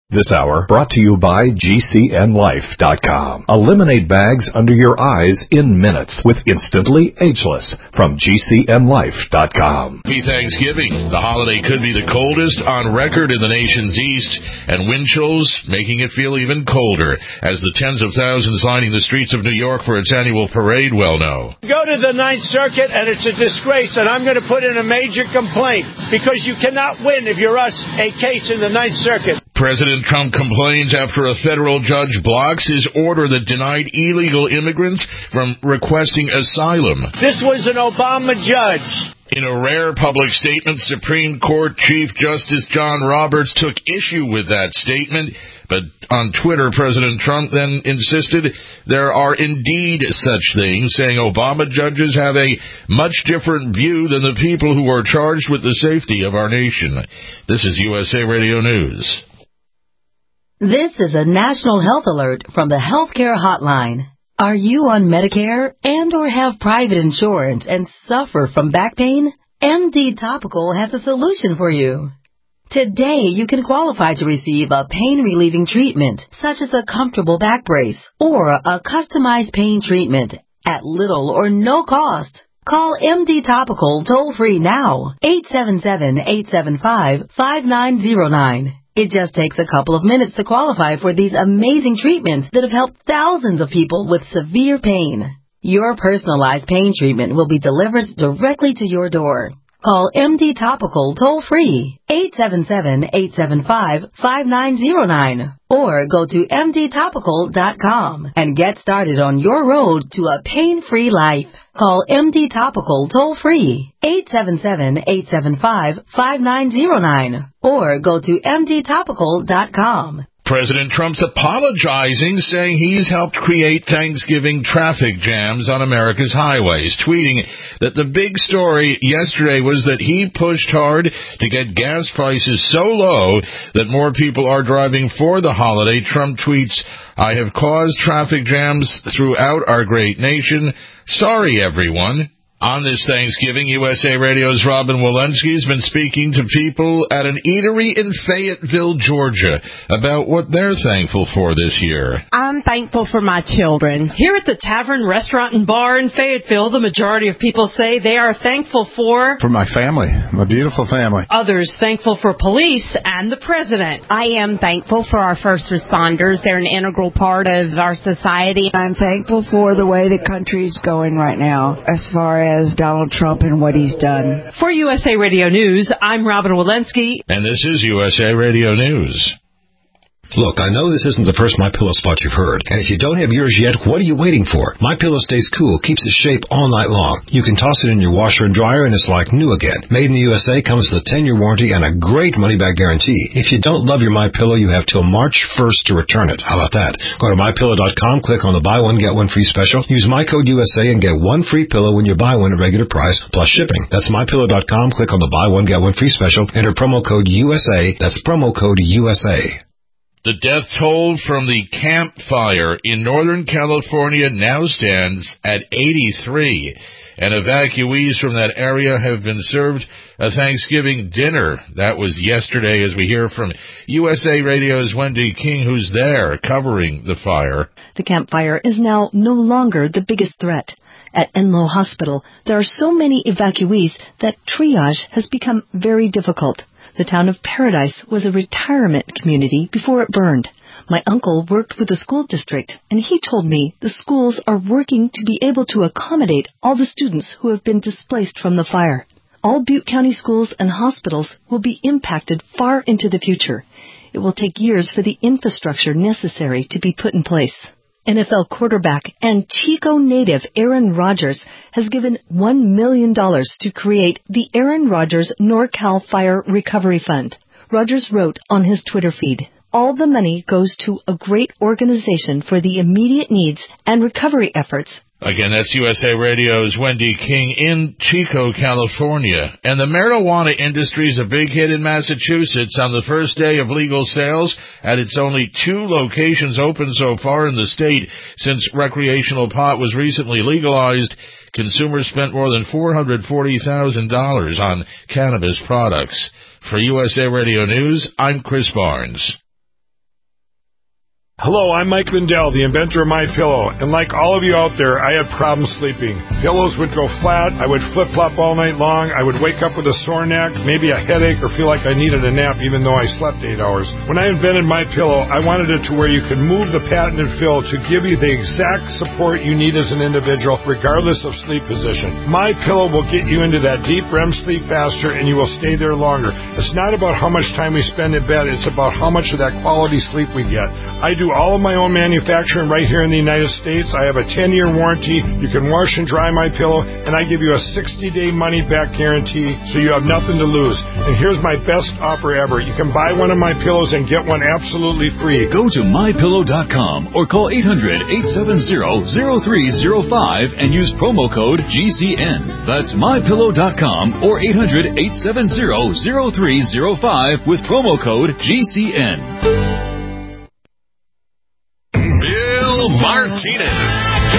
This hour brought to you by GCNLife.com. Eliminate bags under your eyes in minutes with Instantly Ageless from GCNLife.com. Happy Thanksgiving. The holiday could be the coldest on record in the nation's east, and wind chills making it feel even colder, as the tens of thousands lining the streets of New York for its annual parade well know. Go to the Ninth Circuit, and it's a disgrace, and I'm going to put in a major complaint, because you cannot win if you're us a case in the Ninth Circuit. President Trump complains after a federal judge blocks his order that denied illegal immigrants from requesting asylum. This was an Obama judge. In a rare public statement, Supreme Court Chief Justice John Roberts took issue with that statement, but on Twitter, President Trump then insisted there are indeed such things, saying Obama judges have a much different view than the people who are charged with the safety of our nation. This is USA Radio News. This is a national health alert from the Healthcare Hotline. Are you on Medicare and or have private insurance and suffer from back pain? MD Topical has a solution for you. Today, you can qualify to receive a pain-relieving treatment, such as a comfortable back brace or a customized pain treatment at little or no cost. Call MD Topical toll-free now, 877-875-5909. It just takes a couple of minutes to qualify for these amazing treatments that have helped thousands of people with severe pain. Your personalized pain treatment will be delivered directly to your door. Call MD Topical toll-free, 877-875-5909, or go to mdtopical.com and get started on your road to a pain-free life. Call MD Topical toll-free, 877-875-5909, or go to mdtopical.com. President Trump's apologizing, saying he's helped create Thanksgiving traffic jams on America's highways, tweeting that the big story yesterday was that he pushed hard to get gas prices so low that more people are driving for the holiday. Trump tweets, "I have caused traffic jams throughout our great nation. Sorry, everyone." On this Thanksgiving, USA Radio's Robin Walensky has been speaking to people at an eatery in Fayetteville, Georgia, about what they're thankful for this year. I'm thankful for my children. Here at the Tavern, Restaurant, and Bar in Fayetteville, the majority of people say they are thankful for my family, my beautiful family. Others thankful for police and the president. I am thankful for our first responders. They're an integral part of our society. I'm thankful for the way the country's going right now, as far as Donald Trump and what he's done. For USA Radio News, I'm Robin Walensky. And this is USA Radio News. Look, I know this isn't the first MyPillow spot you've heard, and if you don't have yours yet, what are you waiting for? MyPillow stays cool, keeps its shape all night long. You can toss it in your washer and dryer, and it's like new again. Made in the USA, comes with a 10-year warranty and a great money-back guarantee. If you don't love your MyPillow, you have till March 1st to return it. How about that? Go to MyPillow.com, click on the buy one, get one free special. Use my code USA and get one free pillow when you buy one at regular price, plus shipping. That's MyPillow.com, click on the buy one, get one free special. Enter promo code USA. That's promo code USA. The death toll from the Camp Fire in Northern California now stands at 83, and evacuees from that area have been served a Thanksgiving dinner. That was yesterday, as we hear from USA Radio's Wendy King, who's there covering the fire. The Camp Fire is now no longer the biggest threat. At Enloe Hospital, there are so many evacuees that triage has become very difficult. The town of Paradise was a retirement community before it burned. My uncle worked with the school district, and he told me the schools are working to be able to accommodate all the students who have been displaced from the fire. All Butte County schools and hospitals will be impacted far into the future. It will take years for the infrastructure necessary to be put in place. NFL quarterback and Chico native Aaron Rodgers has given $1 million to create the Aaron Rodgers NorCal Fire Recovery Fund. Rodgers wrote on his Twitter feed, "All the money goes to a great organization for the immediate needs and recovery efforts." Again, that's USA Radio's Wendy King in Chico, California. And the marijuana industry is a big hit in Massachusetts. On the first day of legal sales, at its only 2 locations open so far in the state since recreational pot was recently legalized, consumers spent more than $440,000 on cannabis products. For USA Radio News, I'm Chris Barnes. Hello, I'm Mike Lindell, the inventor of MyPillow, and like all of you out there, I had problems sleeping. Pillows would go flat, I would flip-flop all night long, I would wake up with a sore neck, maybe a headache, or feel like I needed a nap even though I slept 8 hours. When I invented MyPillow, I wanted it to where you could move the patented fill to give you the exact support you need as an individual, regardless of sleep position. MyPillow will get you into that deep REM sleep faster, and you will stay there longer. It's not about how much time we spend in bed, it's about how much of that quality sleep we get. I do all of my own manufacturing right here in the United States. I have a 10-year warranty. You can wash and dry MyPillow, and I give you a 60-day money-back guarantee, so you have nothing to lose. And here's my best offer ever. You can buy one of my pillows and get one absolutely free. Go to MyPillow.com or call 800-870-0305 and use promo code GCN. That's MyPillow.com or 800-870-0305 with promo code GCN. Bill Martinez.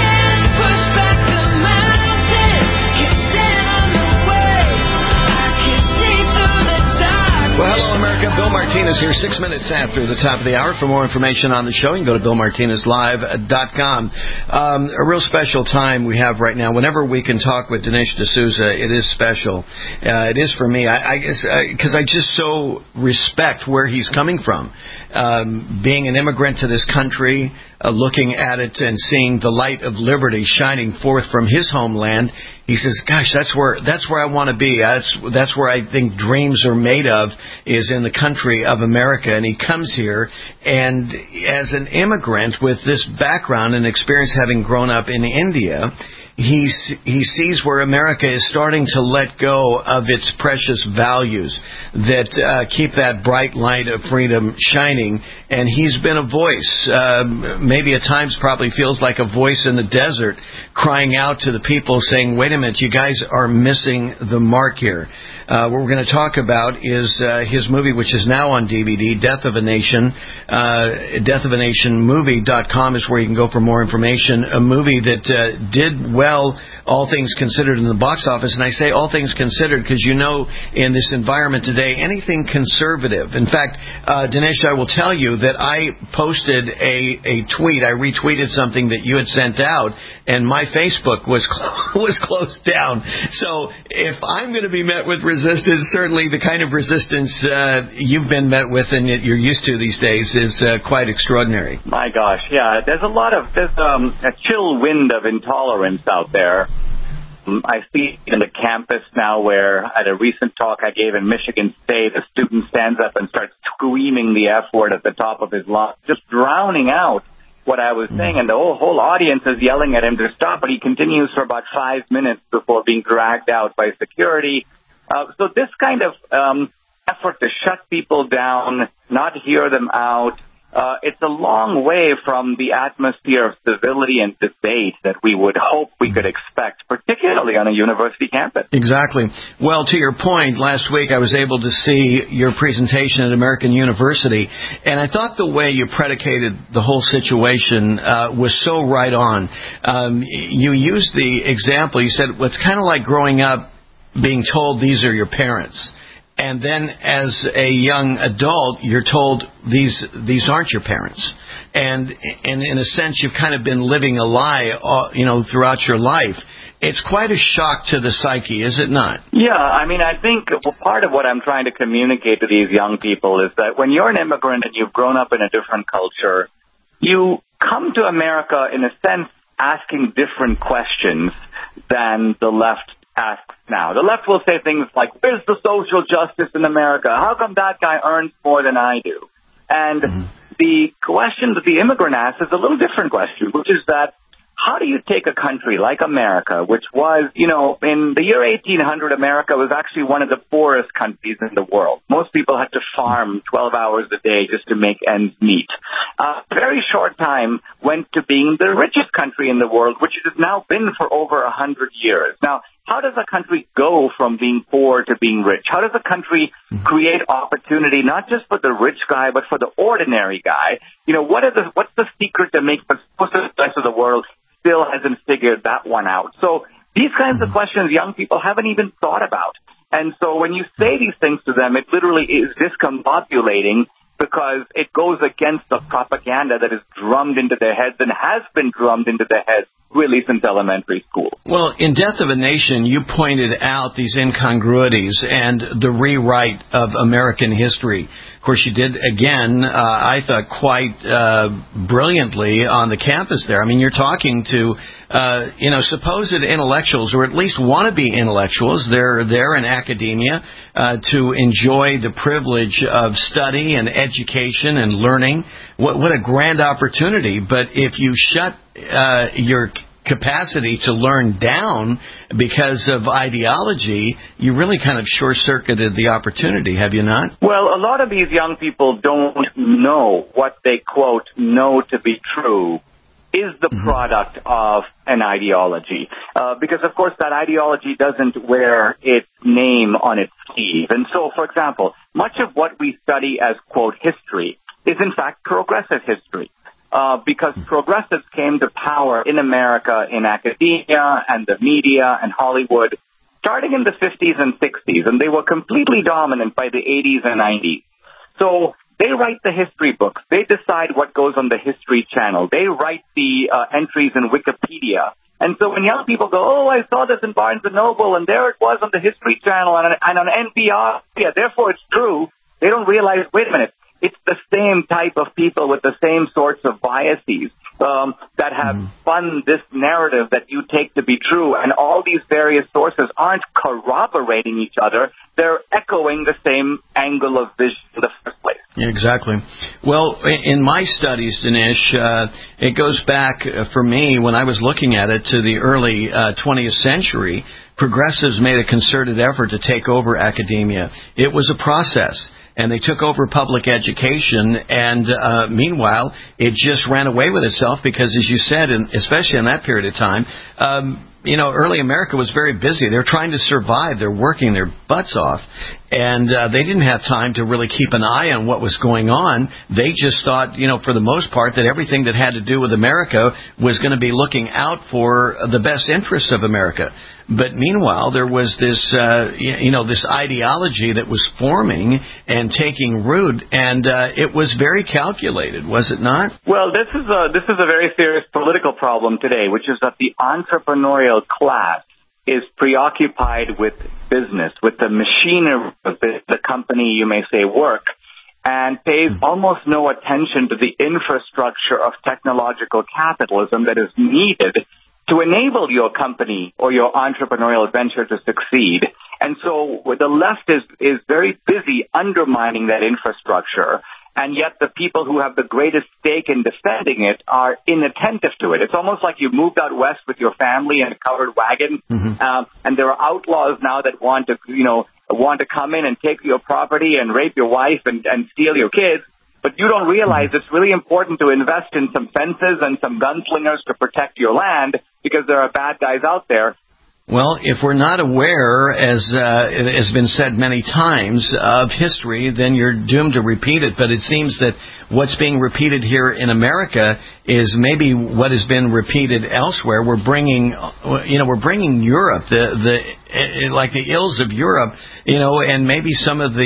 Well, hello, America. Bill Martinez here, 6 minutes after the top of the hour. For more information on the show, you can go to BillMartinezLive.com. A real special time we have right now. Whenever we can talk with Dinesh D'Souza, it is special. It is for me, I guess, because I just so respect where he's coming from. Being an immigrant to this country, looking at it and seeing the light of liberty shining forth from his homeland, he says, gosh, that's where I want to be. That's where I think dreams are made of, is in the country of America. And he comes here, and as an immigrant with this background and experience, having grown up in India, he sees where America is starting to let go of its precious values that keep that bright light of freedom shining. And he's been a voice, maybe at times probably feels like a voice in the desert, crying out to the people saying, wait a minute, you guys are missing the mark here. What we're going to talk about is his movie, which is now on DVD, Death of a Nation. DeathOfANationMovie.com is where you can go for more information. A movie that did well, all things considered, in the box office. And I say all things considered because, you know, in this environment today, anything conservative. In fact, Dinesh, I will tell you that I posted a tweet. I retweeted something that you had sent out, and my Facebook was closed down. So if I'm going to be met with resistance, certainly the kind of resistance you've been met with and that you're used to these days is quite extraordinary. My gosh, yeah. There's a chill wind of intolerance out there. I see in the campus now where at a recent talk I gave in Michigan State, a student stands up and starts screaming the F word at the top of his lungs, just drowning out what I was saying, and the whole audience is yelling at him to stop, but he continues for about 5 minutes before being dragged out by security. So this kind of effort to shut people down, not hear them out, it's a long way from the atmosphere of civility and debate that we would hope we could expect, particularly on a university campus. Exactly. Well, to your point, last week I was able to see your presentation at American University, and I thought the way you predicated the whole situation was so right on. You used the example, you said, well, it's kind of like growing up being told these are your parents. And then as a young adult, you're told these aren't your parents. And in a sense, you've kind of been living a lie, throughout your life. It's quite a shock to the psyche, is it not? Yeah, I mean, I think part of what I'm trying to communicate to these young people is that when you're an immigrant and you've grown up in a different culture, you come to America, in a sense, asking different questions than the left asks now. The left will say things like, where's the social justice in America? How come that guy earns more than I do? And the question that the immigrant asks is a little different question, which is that how do you take a country like America, which was, in the year 1800, America was actually one of the poorest countries in the world. Most people had to farm 12 hours a day just to make ends meet. A very short time went to being the richest country in the world, which it has now been for over 100 years. Now, how does a country go from being poor to being rich? How does a country create opportunity, not just for the rich guy, but for the ordinary guy? What's the secret to make the rest of the world still hasn't figured that one out? So these kinds of questions young people haven't even thought about. And so when you say these things to them, it literally is discombobulating. because it goes against the propaganda that is drummed into their heads and has been drummed into their heads really since elementary school. Well, in Death of a Nation, you pointed out these incongruities and the rewrite of American history. Of course, you did, again, I thought quite brilliantly on the campus there. I mean, you're talking to, supposed intellectuals, or at least wannabe intellectuals. They're there in academia to enjoy the privilege of study and education and learning. What a grand opportunity. But if you shut your capacity to learn down because of ideology, you really kind of short-circuited the opportunity, have you not? Well, a lot of these young people don't know what they, quote, know to be true is the product of an ideology. Because, of course, that ideology doesn't wear its name on its sleeve. And so, for example, much of what we study as, quote, history is, in fact, progressive history. Because progressives came to power in America in academia and the media and Hollywood starting in the 50s and 60s, and they were completely dominant by the 80s and 90s. So they write the history books. They decide what goes on the History Channel. They write the entries in Wikipedia. And so when young people go, oh, I saw this in Barnes & Noble, and there it was on the History Channel and on NPR, yeah, therefore it's true, they don't realize, wait a minute, it's the same type of people with the same sorts of biases that have spun this narrative that you take to be true. And all these various sources aren't corroborating each other. They're echoing the same angle of vision in the first place. Exactly. Well, in my studies, Dinesh, it goes back for me when I was looking at it to the early 20th century. Progressives made a concerted effort to take over academia. It was a process. And they took over public education, and meanwhile, it just ran away with itself because, as you said, especially in that period of time, early America was very busy. They're trying to survive. They're working their butts off, and they didn't have time to really keep an eye on what was going on. They just thought, for the most part, that everything that had to do with America was going to be looking out for the best interests of America. But meanwhile, there was this, this ideology that was forming and taking root, and it was very calculated, was it not? Well, this is a very serious political problem today, which is that the entrepreneurial class is preoccupied with business, with the machinery of the company, you may say, work, and pays almost no attention to the infrastructure of technological capitalism that is needed to enable your company or your entrepreneurial venture to succeed. And so the left is very busy undermining that infrastructure, and yet the people who have the greatest stake in defending it are inattentive to it. It's almost like you moved out west with your family in a covered wagon, and there are outlaws now that want to come in and take your property and rape your wife and steal your kids. But you don't realize it's really important to invest in some fences and some gunslingers to protect your land because there are bad guys out there. Well, if we're not aware, as has been said many times, of history, then you're doomed to repeat it. But it seems that what's being repeated here in America is maybe what has been repeated elsewhere. We're bringing Europe, the ills of Europe, and maybe some of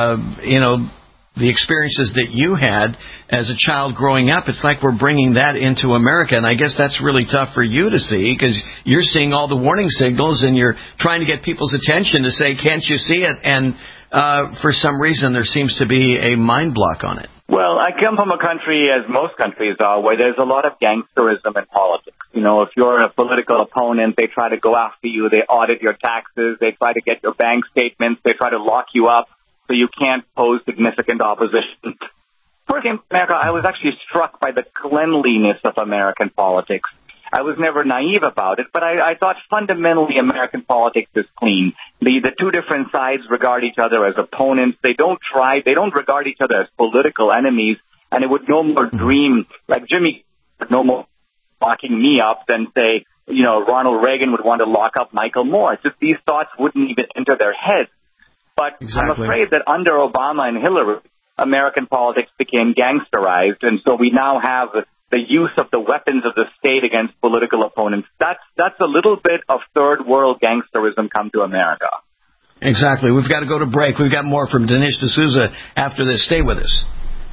the experiences that you had as a child growing up. It's like we're bringing that into America, and I guess that's really tough for you to see because you're seeing all the warning signals and you're trying to get people's attention to say, can't you see it? And for some reason, there seems to be a mind block on it. Well, I come from a country, as most countries are, where there's a lot of gangsterism in politics. If you're a political opponent, they try to go after you. They audit your taxes. They try to get your bank statements. They try to lock you up so you can't pose significant opposition. First in America, I was actually struck by the cleanliness of American politics. I was never naive about it, but I thought fundamentally American politics is clean. The two different sides regard each other as opponents. They don't regard each other as political enemies, and it would no more dream, like Jimmy would no more locking me up than, say, Ronald Reagan would want to lock up Michael Moore. It's just these thoughts wouldn't even enter their heads. But exactly. I'm afraid that under Obama and Hillary, American politics became gangsterized, and so we now have the use of the weapons of the state against political opponents. That's a little bit of third world gangsterism come to America. Exactly. We've got to go to break. We've got more from Dinesh D'Souza after this. Stay with us.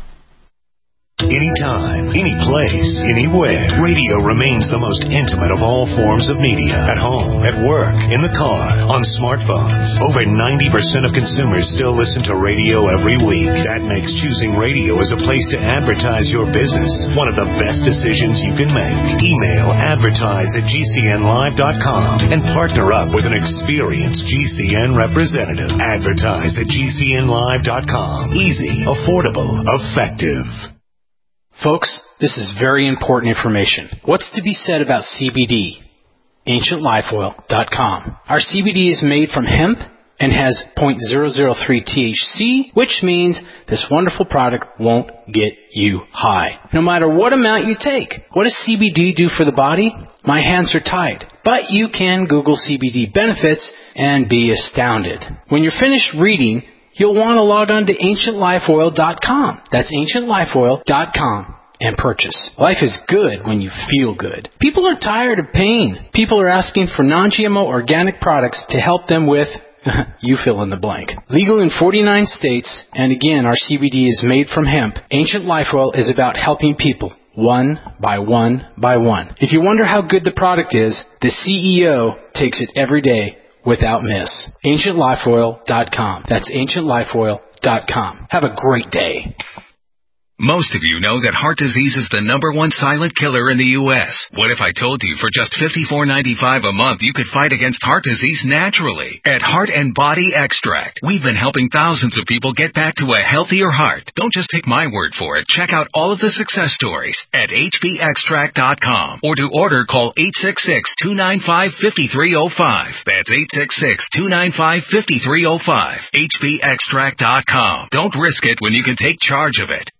Anytime, any place, anywhere. Radio remains the most intimate of all forms of media. At home, at work, in the car, on smartphones. Over 90% of consumers still listen to radio every week. That makes choosing radio as a place to advertise your business one of the best decisions you can make. Email advertise@gcnlive.com and partner up with an experienced GCN representative. Advertise@gcnlive.com. Easy, affordable, effective. Folks, this is very important information. What's to be said about CBD? AncientLifeOil.com. Our CBD is made from hemp and has 0.003 THC, which means this wonderful product won't get you high, no matter what amount you take. What does CBD do for the body? My hands are tied. But you can Google CBD benefits and be astounded. When you're finished reading, you'll want to log on to AncientLifeOil.com. That's AncientLifeOil.com and purchase. Life is good when you feel good. People are tired of pain. People are asking for non-GMO organic products to help them with, you fill in the blank. Legal in 49 states, and again, our CBD is made from hemp. Ancient Life Oil is about helping people one by one by one. If you wonder how good the product is, the CEO takes it every day without miss. AncientLifeOil.com. That's AncientLifeOil.com. Have a great day. Most of you know that heart disease is the #1 silent killer in the U.S. What if I told you for just $54.95 a month you could fight against heart disease naturally? At Heart and Body Extract, we've been helping thousands of people get back to a healthier heart. Don't just take my word for it. Check out all of the success stories at hbextract.com. Or to order, call 866-295-5305. That's 866-295-5305. hbextract.com. Don't risk it when you can take charge of it.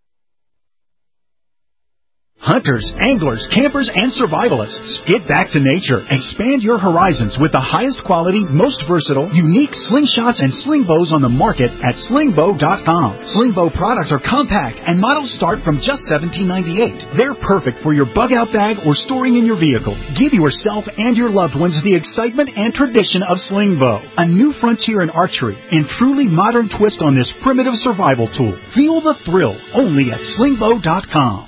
Hunters, anglers, campers, and survivalists. Get back to nature. Expand your horizons with the highest quality, most versatile, unique slingshots and sling bows on the market at slingbow.com. Slingbow products are compact and models start from just $17.98. They're perfect for your bug-out bag or storing in your vehicle. Give yourself and your loved ones the excitement and tradition of Slingbow, a new frontier in archery and truly modern twist on this primitive survival tool. Feel the thrill only at slingbow.com.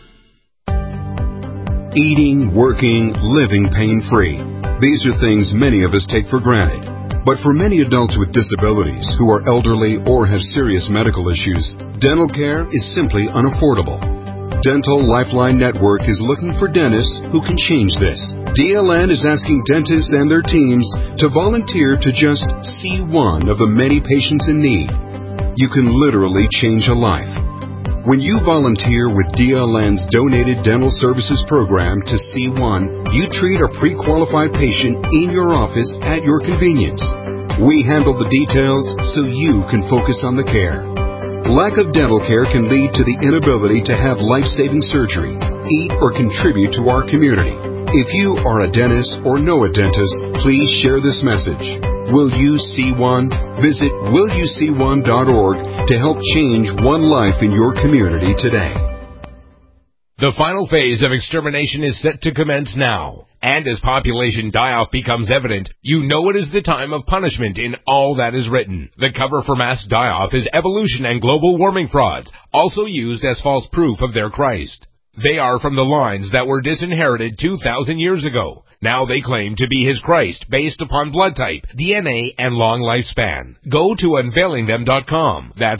Eating, working, living pain-free. These are things many of us take for granted. But for many adults with disabilities who are elderly or have serious medical issues, dental care is simply unaffordable. Dental Lifeline Network is looking for dentists who can change this. DLN is asking dentists and their teams to volunteer to just see one of the many patients in need. You can literally change a life. When you volunteer with DLN's Donated Dental Services Program to C1, you treat a pre-qualified patient in your office at your convenience. We handle the details so you can focus on the care. Lack of dental care can lead to the inability to have life-saving surgery, eat, or contribute to our community. If you are a dentist or know a dentist, please share this message. Will You See One? Visit willyouseeone.org to help change one life in your community today. The final phase of extermination is set to commence now. And as population die-off becomes evident, you know it is the time of punishment in all that is written. The cover for mass die-off is evolution and global warming frauds, also used as false proof of their Christ. They are from the lines that were disinherited 2,000 years ago. Now they claim to be his Christ based upon blood type, DNA, and long lifespan. Go to unveilingthem.com. That's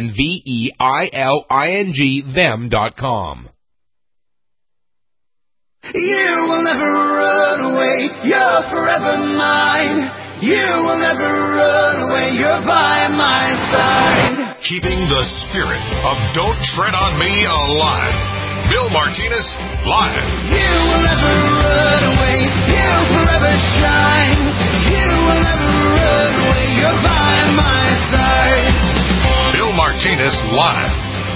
UNVEILING them.com. You will never run away, you're forever mine. You will never run away, you're by my side. Keeping the spirit of Don't Tread on Me alive. Bill Martinez, live. You will never run away, you'll forever shine. You will never run away, you're by my side. Bill Martinez, live.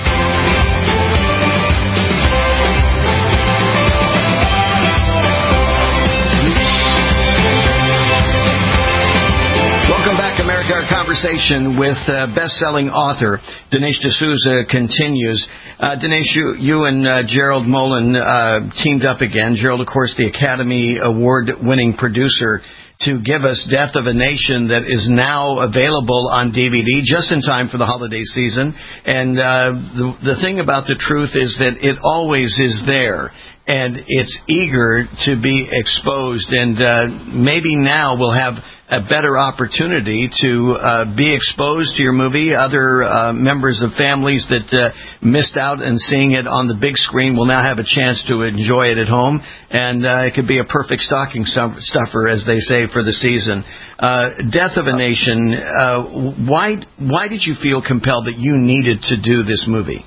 Welcome back, America. Our conversation with best-selling author Dinesh D'Souza continues. Dinesh, you and Gerald Mullen teamed up again. Gerald, of course, the Academy Award-winning producer, to give us Death of a Nation that is now available on DVD just in time for the holiday season. And the thing about The Truth is that it always is there. And it's eager to be exposed. And maybe now we'll have a better opportunity to be exposed to your movie. Other members of families that missed out on seeing it on the big screen will now have a chance to enjoy it at home. And it could be a perfect stocking stuffer, as they say, for the season. Death of a Nation, why did you feel compelled that you needed to do this movie?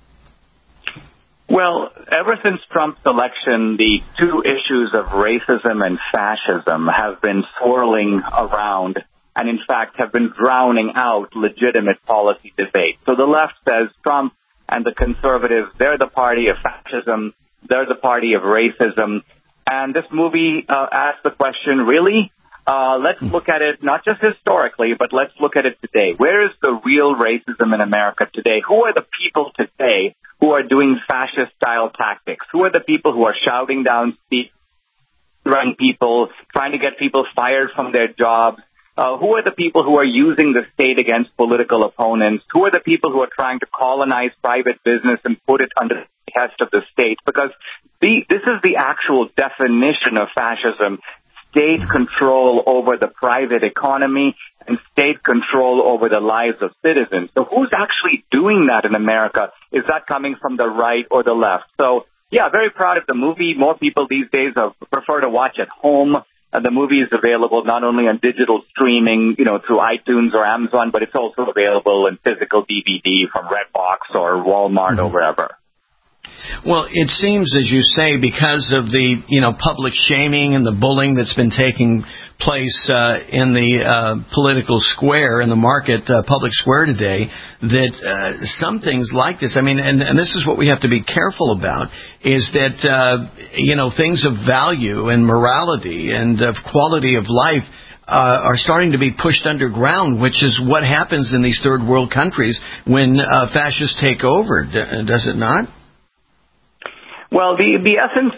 Well, ever since Trump's election, the two issues of racism and fascism have been swirling around and, in fact, have been drowning out legitimate policy debate. So the left says Trump and the conservatives, they're the party of fascism, they're the party of racism. And this movie asks the question, really? Let's look at it not just historically, but let's look at it today. Where is the real racism in America today? Who are the people today who are doing fascist-style tactics? Who are the people who are shouting down speech, threatening people, trying to get people fired from their jobs? Who are the people who are using the state against political opponents? Who are the people who are trying to colonize private business and put it under the test of the state? Because this is the actual definition of fascism. State control over the private economy and state control over the lives of citizens. So who's actually doing that in America? Is that coming from the right or the left? So, yeah, very proud of the movie. More people these days prefer to watch at home. The movie is available not only on digital streaming, through iTunes or Amazon, but it's also available in physical DVD from Redbox or Walmart or wherever. Well, it seems, as you say, because of the public shaming and the bullying that's been taking place in the political square, in the market, public square today, that some things like this, and this is what we have to be careful about, is that, things of value and morality and of quality of life are starting to be pushed underground, which is what happens in these third world countries when fascists take over, does it not? Well, the essence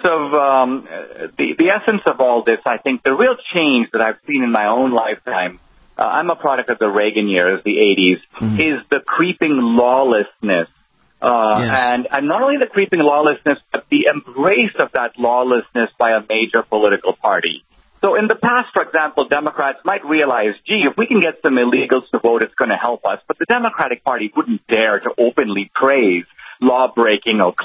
of all this, I think, the real change that I've seen in my own lifetime, I'm a product of the Reagan years, the 80s, is the creeping lawlessness. And not only the creeping lawlessness, but the embrace of that lawlessness by a major political party. So in the past, for example, Democrats might realize, if we can get some illegals to vote, it's going to help us. But the Democratic Party wouldn't dare to openly praise law-breaking or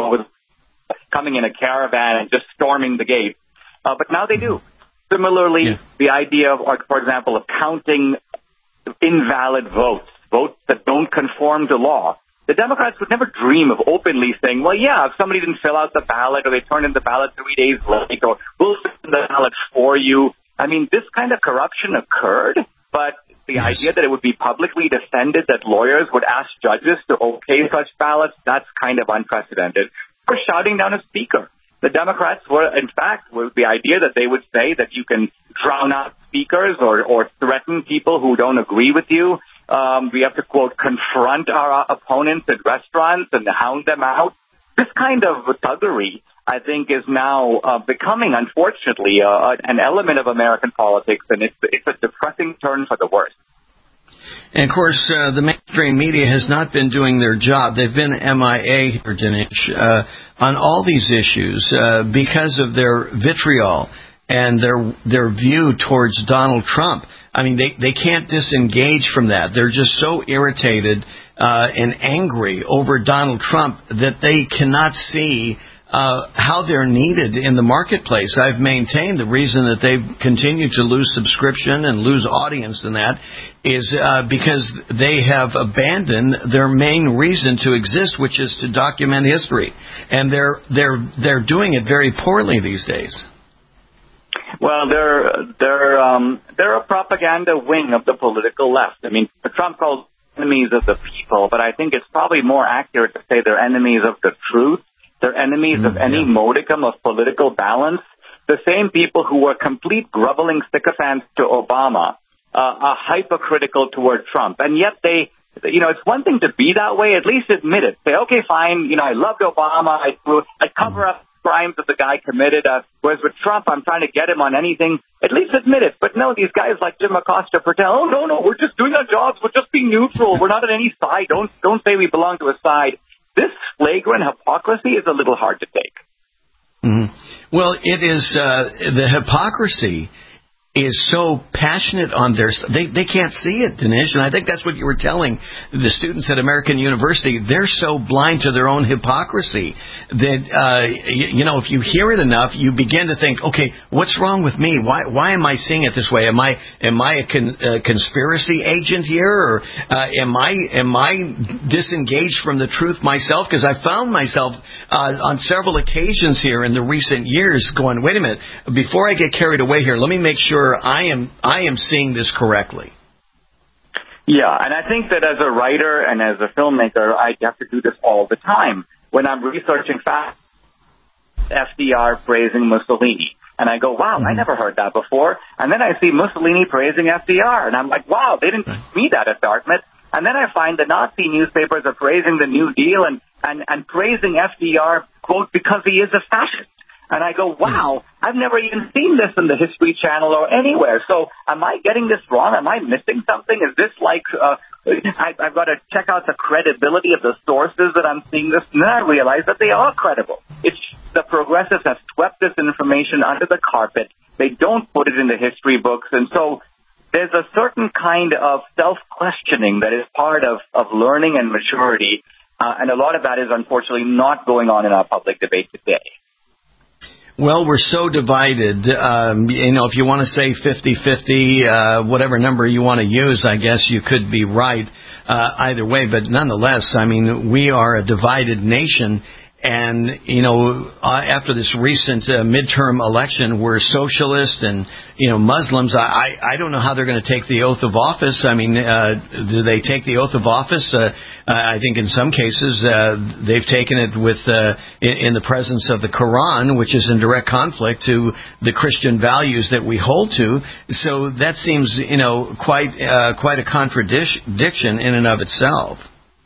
coming in a caravan and just storming the gate. But now they do. Similarly, the idea of, for example, of counting invalid votes that don't conform to law. The Democrats would never dream of openly saying, well, if somebody didn't fill out the ballot or they turned in the ballot 3 days late or we'll fill in the ballot for you. This kind of corruption occurred, but the idea that it would be publicly defended, that lawyers would ask judges to okay such ballots, that's kind of unprecedented. For shouting down a speaker. The Democrats were, in fact, the idea that they would say that you can drown out speakers or threaten people who don't agree with you. We have to, quote, confront our opponents at restaurants and hound them out. This kind of thuggery, I think, is now becoming, unfortunately, an element of American politics, and it's a depressing turn for the worse. And, of course, the mainstream media has not been doing their job. They've been MIA, Dinesh, on all these issues because of their vitriol and their view towards Donald Trump. They can't disengage from that. They're just so irritated and angry over Donald Trump that they cannot see how they're needed in the marketplace. I've maintained the reason that they've continued to lose subscription and lose audience in that is because they have abandoned their main reason to exist, which is to document history. And they're doing it very poorly these days. Well, they're a propaganda wing of the political left. Trump calls enemies of the people, but I think it's probably more accurate to say they're enemies of the truth. They're enemies of any modicum of political balance. The same people who were complete groveling sycophants to Obama are hypercritical toward Trump. And yet it's one thing to be that way, at least admit it. Say, okay, fine, I loved Obama, I'd cover up crimes that the guy committed. Whereas with Trump, I'm trying to get him on anything. At least admit it. But no, these guys like Jim Acosta pretend, oh, no, we're just doing our jobs. We're just being neutral. We're not on any side. Don't say we belong to a side. This flagrant hypocrisy is a little hard to take. Mm-hmm. Well, it is the hypocrisy is so passionate on their... They can't see it, Dinesh, and I think that's what you were telling the students at American University. They're so blind to their own hypocrisy that, if you hear it enough, you begin to think, okay, what's wrong with me? Why am I seeing it this way? Am I a conspiracy agent here, or am I disengaged from the truth myself? Because I found myself on several occasions here in the recent years going, wait a minute, before I get carried away here, let me make sure I am seeing this correctly. Yeah, and I think that as a writer and as a filmmaker, I have to do this all the time. When I'm researching facts, FDR praising Mussolini, and I go, wow, I never heard that before. And then I see Mussolini praising FDR, and I'm like, wow, they didn't teach me that at Dartmouth. And then I find the Nazi newspapers are praising the New Deal and praising FDR, quote, because he is a fascist. And I go, wow, I've never even seen this in the History Channel or anywhere. So am I getting this wrong? Am I missing something? Is this like I've got to check out the credibility of the sources that I'm seeing this? And then I realize that they are credible. It's the progressives have swept this information under the carpet. They don't put it in the history books. And so there's a certain kind of self-questioning that is part of learning and maturity. And a lot of that is unfortunately not going on in our public debate today. Well, we're so divided. If you want to say 50-50, whatever number you want to use, I guess you could be right either way. But nonetheless, I mean, we are a divided nation. And, after this recent midterm election, we're socialists and, Muslims. I don't know how they're going to take the oath of office. I mean, do they take the oath of office? I think in some cases they've taken it with in the presence of the Quran, which is in direct conflict to the Christian values that we hold to. So that seems, quite a contradiction in and of itself.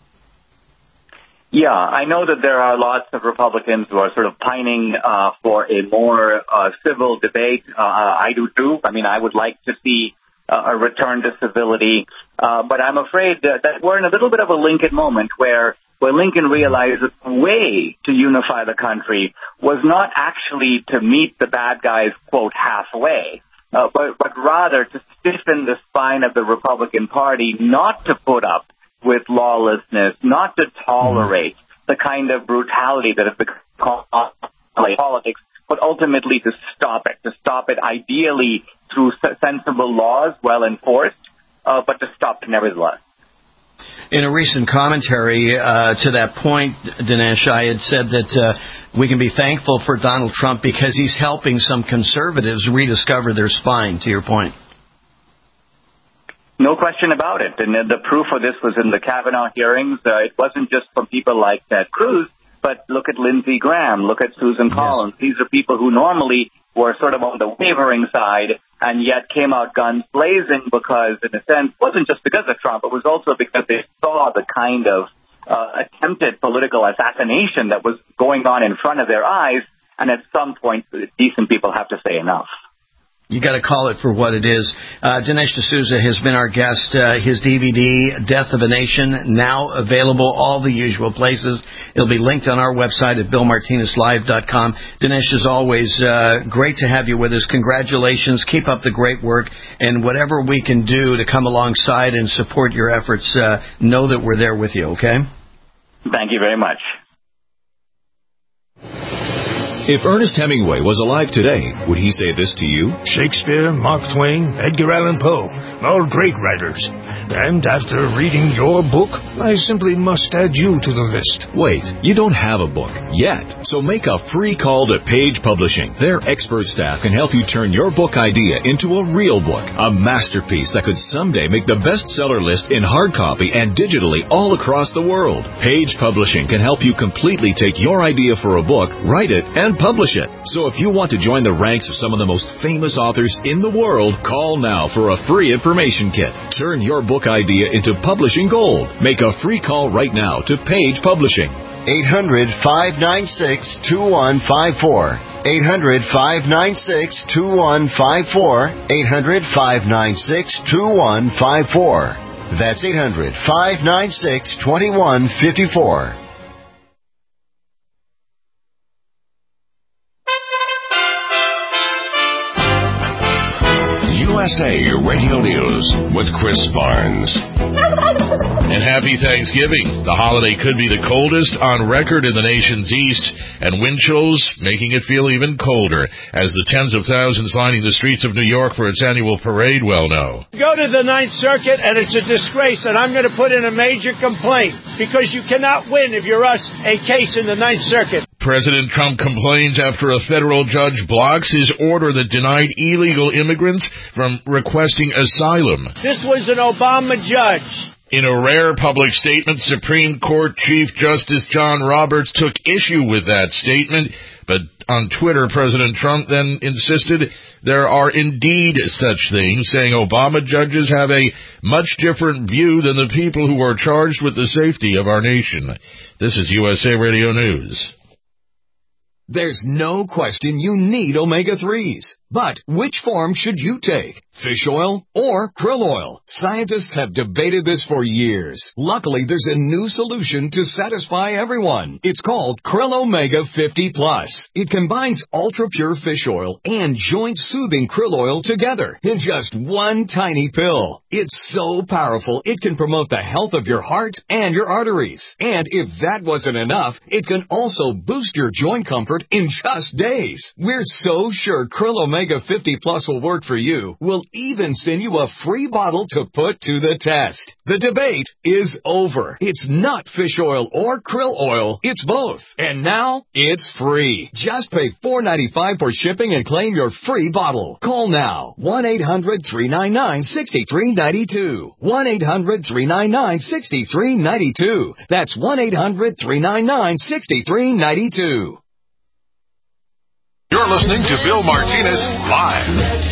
Yeah, I know that there are lots of Republicans who are sort of pining for a more civil debate. I do too. I mean, I would like to see a return to civility. But I'm afraid that we're in a little bit of a Lincoln moment where Lincoln realized that the way to unify the country was not actually to meet the bad guys, quote, halfway, but rather to stiffen the spine of the Republican Party, not to put up with lawlessness, not to tolerate the kind of brutality that has become politics, but ultimately to stop it ideally through sensible laws, well enforced, but to stop it nevertheless. In a recent commentary to that point, Dinesh, I had said that we can be thankful for Donald Trump because he's helping some conservatives rediscover their spine, to your point. No question about it. And the proof of this was in the Kavanaugh hearings. It wasn't just from people like Ted Cruz, but look at Lindsey Graham, look at Susan Collins. Yes. These are people who normally were sort of on the wavering side and yet came out guns blazing because, in a sense, wasn't just because of Trump, it was also because they saw the kind of attempted political assassination that was going on in front of their eyes. And at some point, decent people have to say enough. You got to call it for what it is. Dinesh D'Souza has been our guest. His DVD, Death of a Nation, now available all the usual places. It'll be linked on our website at BillMartinezLive.com. Dinesh, as always, great to have you with us. Congratulations. Keep up the great work. And whatever we can do to come alongside and support your efforts, know that we're there with you, okay? Thank you very much. If Ernest Hemingway was alive today, would he say this to you? Shakespeare, Mark Twain, Edgar Allan Poe, all great writers. And after reading your book, I simply must add you to the list. Wait, you don't have a book yet, so make a free call to Page Publishing. Their expert staff can help you turn your book idea into a real book, a masterpiece that could someday make the bestseller list in hard copy and digitally all across the world. Page Publishing can help you completely take your idea for a book, write it, and publish it. So if you want to join the ranks of some of the most famous authors in the world, call now for a free information kit. Turn your book idea into publishing gold. Make a free call right now to Page Publishing. 800-596-2154. 800-596-2154. 800-596-2154. That's 800-596-2154. USA Radio News with Chris Barnes. And happy Thanksgiving. The holiday could be the coldest on record in the nation's east, and wind chills making it feel even colder, as the tens of thousands lining the streets of New York for its annual parade well know. Go to the Ninth Circuit, and it's a disgrace, and I'm going to put in a major complaint, because you cannot win if you're us a case in the Ninth Circuit. President Trump complains after a federal judge blocks his order that denied illegal immigrants from requesting asylum. This was an Obama judge. In a rare public statement, Supreme Court Chief Justice John Roberts took issue with that statement, but on Twitter, President Trump then insisted there are indeed such things, saying Obama judges have a much different view than the people who are charged with the safety of our nation. This is USA Radio News. There's no question you need omega-3s. But which form should you take? Fish oil or krill oil? Scientists have debated this for years. Luckily, there's a new solution to satisfy everyone. It's called Krill Omega 50 Plus. It combines ultra-pure fish oil and joint-soothing krill oil together in just one tiny pill. It's so powerful, it can promote the health of your heart and your arteries. And if that wasn't enough, it can also boost your joint comfort in just days. We're so sure Krill Omega 50 Plus will work for you. We'll even send you a free bottle to put to the test. The debate is over. It's not fish oil or krill oil. It's both. And now it's free. Just pay $4.95 for shipping and claim your free bottle. Call now. 1-800-399-6392. 1-800-399-6392. That's 1-800-399-6392. You're listening to Bill Martinez Live.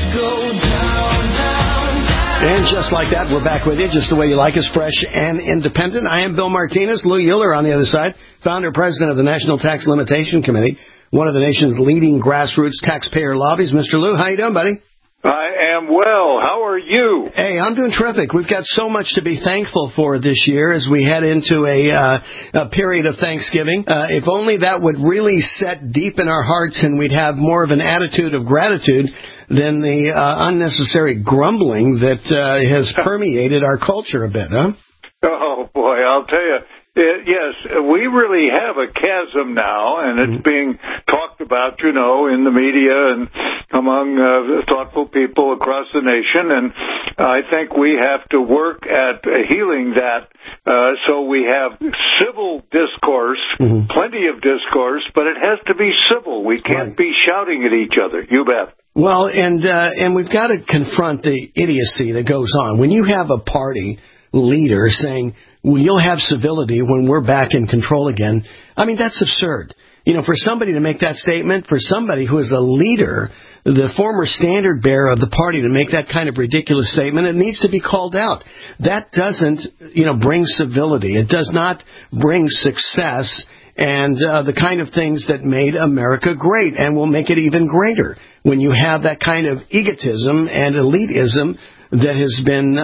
And just like that, we're back with you, just the way you like us, fresh and independent. I am Bill Martinez. Lou Euler on the other side, founder president of the National Tax Limitation Committee, one of the nation's leading grassroots taxpayer lobbies. Mr. Lou, how you doing, buddy? I am well. How are you? Hey, I'm doing terrific. We've got so much to be thankful for this year as we head into a period of Thanksgiving. If only that would really set deep in our hearts and we'd have more of an attitude of gratitude than the unnecessary grumbling that has permeated our culture a bit, huh? Oh, boy, I'll tell you. Yes, we really have a chasm now, and it's being talked about, you know, in the media and among thoughtful people across the nation, and I think we have to work at healing that so we have civil discourse, plenty of discourse, but it has to be civil. We can't be shouting at each other. You bet. Well, and we've got to confront the idiocy that goes on. When you have a party leader saying, well, you'll have civility when we're back in control again. I mean, that's absurd. You know, for somebody to make that statement, for somebody who is a leader, the former standard bearer of the party to make that kind of ridiculous statement, it needs to be called out. That doesn't, bring civility. It does not bring success and the kind of things that made America great and will make it even greater when you have that kind of egotism and elitism that has been,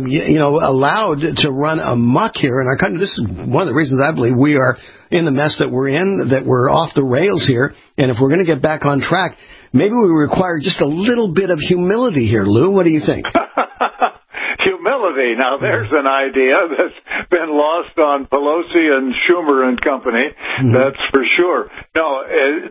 allowed to run amok here in our country. This is one of the reasons I believe we are in the mess that we're in, that we're off the rails here. And if we're going to get back on track, maybe we require just a little bit of humility here. Lou, what do you think? Humility. Now, there's an idea that's been lost on Pelosi and Schumer and company. That's for sure. No,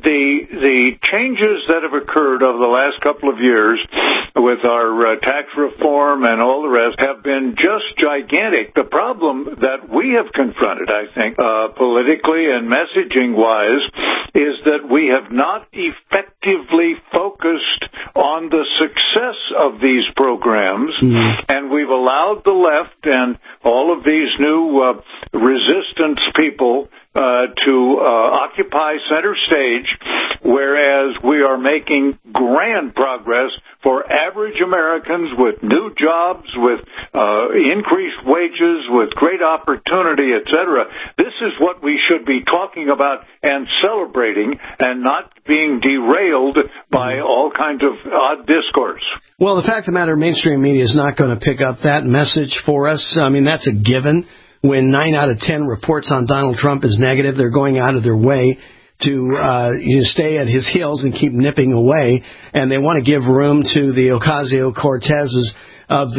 the changes that have occurred over the last couple of years with our tax reform and all the rest have been just gigantic. The problem that we have confronted, I think, politically and messaging-wise, is that we have not effectively focused on the success of these programs, and we've allowed the left and all of these new resistance people to occupy center stage, whereas we are making grand progress for average Americans with new jobs, with increased wages, with great opportunity, etc. This is what we should be talking about and celebrating, and not being derailed by all kinds of odd discourse. Well, the fact of the matter, mainstream media is not going to pick up that message for us. I mean, that's a given. When 9 out of 10 reports on Donald Trump is negative, they're going out of their way to stay at his heels and keep nipping away, and they want to give room to the Ocasio-Cortezes of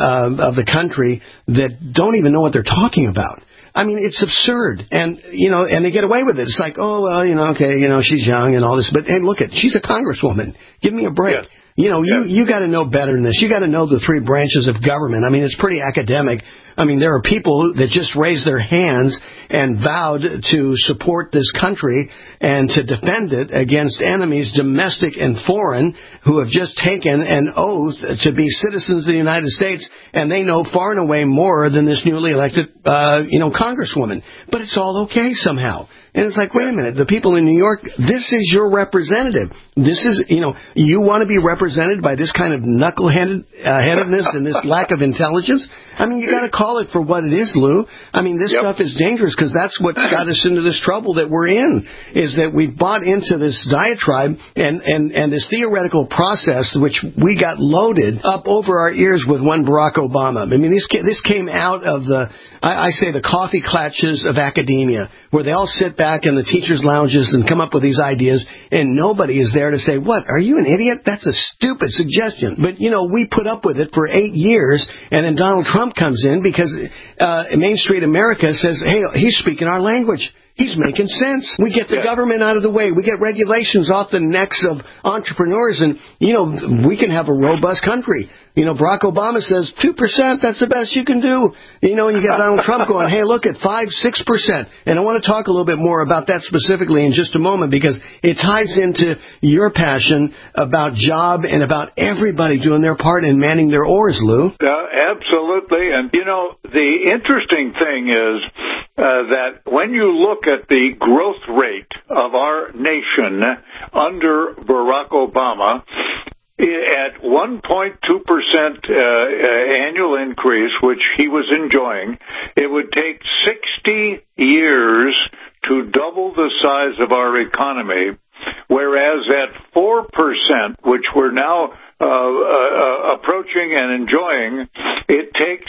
the country that don't even know what they're talking about. I mean, it's absurd, and they get away with it. It's like, oh well, okay, she's young and all this, but hey, look she's a congresswoman. Give me a break. Yeah. You got to know better than this. You got to know the three branches of government. I mean, it's pretty academic. I mean, there are people that just raised their hands and vowed to support this country and to defend it against enemies, domestic and foreign, who have just taken an oath to be citizens of the United States, and they know far and away more than this newly elected, congresswoman. But it's all okay somehow. And it's like, wait a minute, the people in New York, this is your representative. This is, you want to be represented by this kind of knuckleheadedness and this lack of intelligence? I mean, you got to call it for what it is, Lou. I mean, this stuff is dangerous because that's what's got us into this trouble that we're in, is that we've bought into this diatribe and this theoretical process, which we got loaded up over our ears with one Barack Obama. I mean, this came out of the coffee clutches of academia, where they all sit back in the teachers' lounges and come up with these ideas, and nobody is there to say, what, are you an idiot? That's a stupid suggestion. But, we put up with it for 8 years, and then Donald Trump comes in because Main Street America says, hey, he's speaking our language. He's making sense. We get the government out of the way. We get regulations off the necks of entrepreneurs, and, we can have a robust country. Barack Obama says 2%, that's the best you can do. And you get Donald Trump going, hey, look at 5-6%. And I want to talk a little bit more about that specifically in just a moment, because it ties into your passion about job and about everybody doing their part and manning their oars, Lou. Absolutely. And, the interesting thing is that when you look at the growth rate of our nation under Barack Obama, at 1.2% annual increase, which he was enjoying, it would take 60 years to double the size of our economy, whereas at 4%, which we're now approaching and enjoying, it takes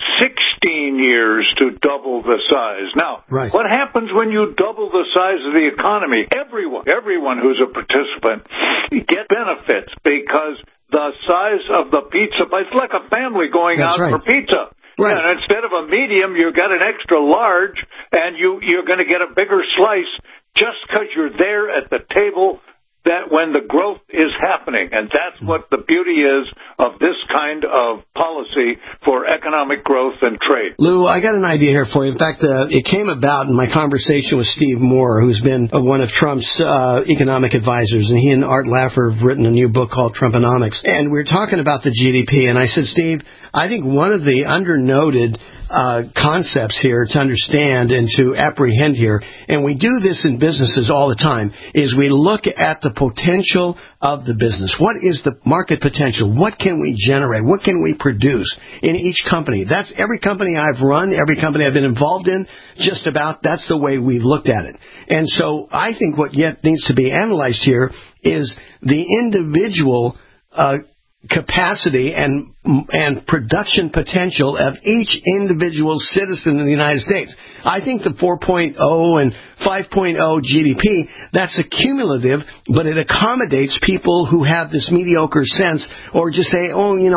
16 years to double the size. Now, What happens when you double the size of the economy? Everyone who's a participant get benefits, because the size of the pizza, it's like a family going out for pizza. Right. And instead of a medium, you got an extra large, and you're going to get a bigger slice just because you're there at the table that when the growth is happening. And that's what the beauty is of this kind of policy for economic growth and trade. Lou, I got an idea here for you. In fact, it came about in my conversation with Steve Moore, who's been one of Trump's economic advisors, and he and Art Laffer have written a new book called Trumponomics. And we were talking about the GDP, and I said, Steve, I think one of the undernoted concepts here to understand and to apprehend here, and we do this in businesses all the time, is we look at the potential of the business. What is the market potential? What can we generate? What can we produce in each company? That's every company I've run, every company I've been involved in, just about that's the way we've looked at it. And so I think what yet needs to be analyzed here is the individual capacity and production potential of each individual citizen in the United States. I think the 4.0 and 5.0 GDP, that's a cumulative, but it accommodates people who have this mediocre sense, or just say,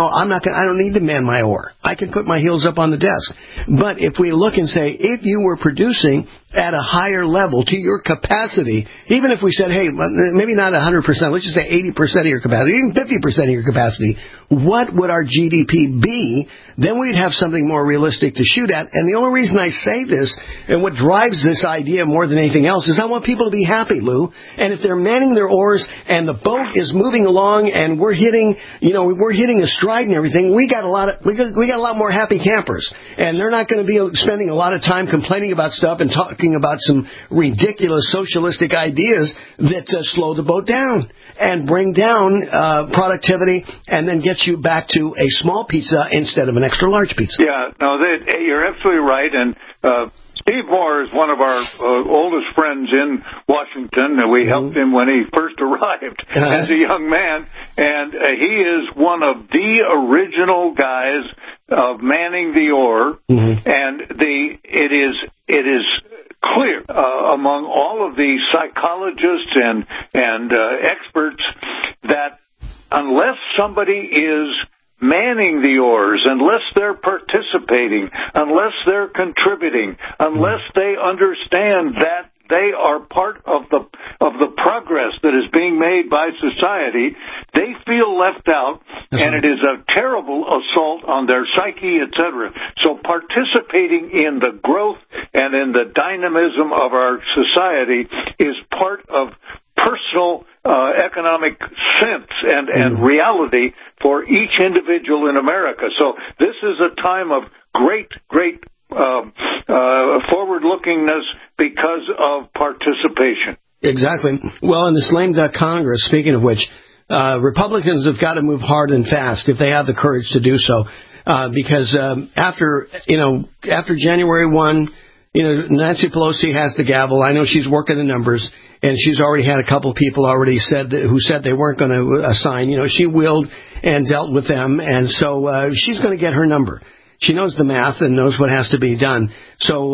I don't need to man my oar. I can put my heels up on the desk. But if we look and say, if you were producing at a higher level to your capacity, even if we said, hey, maybe not 100%, let's just say 80% of your capacity, even 50% of your capacity, what would our GDP be, then we'd have something more realistic to shoot at. And the only reason I say this, and what drives this idea more than anything else, is I want people to be happy, Lou. And if they're manning their oars and the boat is moving along and we're hitting a stride and everything, we got a lot more happy campers. And they're not going to be spending a lot of time complaining about stuff and talking about some ridiculous socialistic ideas that slow the boat down and bring down productivity and then get you back to a small pizza instead of an extra large pizza. Yeah, no, you're absolutely right. And Steve Moore is one of our oldest friends in Washington. We helped him when he first arrived as a young man, and he is one of the original guys of manning the oar. And it is clear among all of the psychologists and experts that unless somebody is manning the oars, unless they're participating, unless they're contributing, unless they understand that they are part of the progress that is being made by society, they feel left out, and it is a terrible assault on their psyche, etc. So participating in the growth and in the dynamism of our society is part of personal economic sense and reality for each individual in America. So this is a time of great forward-lookingness because of participation. Exactly. Well, in this lame duck Congress, speaking of which, Republicans have got to move hard and fast if they have the courage to do so, because after January 1, Nancy Pelosi has the gavel. I know she's working the numbers, and she's already had a couple people who said they weren't going to assign. She wheeled and dealt with them, and so she's going to get her number. She knows the math and knows what has to be done. So,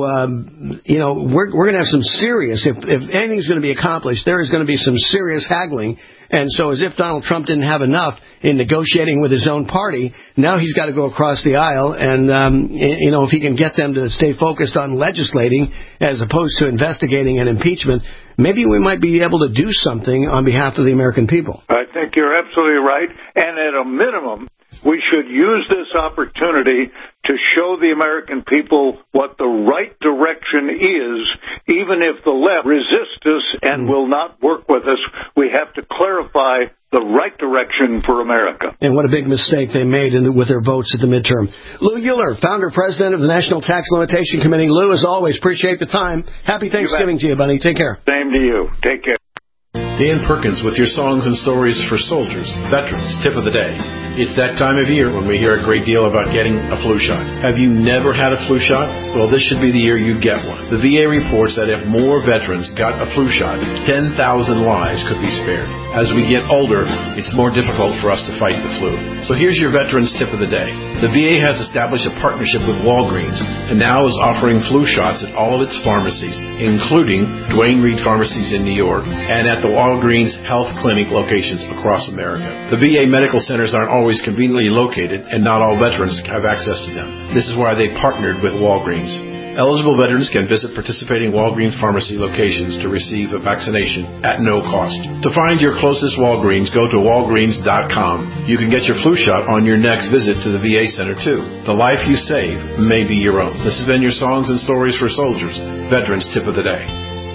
we're going to have some serious, if anything's going to be accomplished, there is going to be some serious haggling. And so as if Donald Trump didn't have enough in negotiating with his own party, now he's got to go across the aisle. And, if he can get them to stay focused on legislating as opposed to investigating and impeachment, maybe we might be able to do something on behalf of the American people. I think you're absolutely right. And at a minimum, we should use this opportunity to show the American people what the right direction is, even if the left resists us and will not work with us. We have to clarify the right direction for America. And what a big mistake they made with their votes at the midterm. Lou Euler, founder, president of the National Tax Limitation Committee. Lou, as always, appreciate the time. Happy Thanksgiving to you, buddy. Take care. Same to you. Take care. Dan Perkins with your songs and stories for soldiers, veterans, tip of the day. It's that time of year when we hear a great deal about getting a flu shot. Have you never had a flu shot? Well, this should be the year you get one. The VA reports that if more veterans got a flu shot, 10,000 lives could be spared. As we get older, it's more difficult for us to fight the flu. So here's your veterans tip of the day. The VA has established a partnership with Walgreens and now is offering flu shots at all of its pharmacies, including Duane Reade pharmacies in New York and at the Walgreens Health Clinic locations across America. The VA medical centers aren't always conveniently located, and not all veterans have access to them. This is why they partnered with Walgreens. Eligible veterans can visit participating Walgreens pharmacy locations to receive a vaccination at no cost. To find your closest Walgreens, go to walgreens.com. You can get your flu shot on your next visit to the VA Center, too. The life you save may be your own. This has been your Songs and Stories for Soldiers, Veterans Tip of the Day.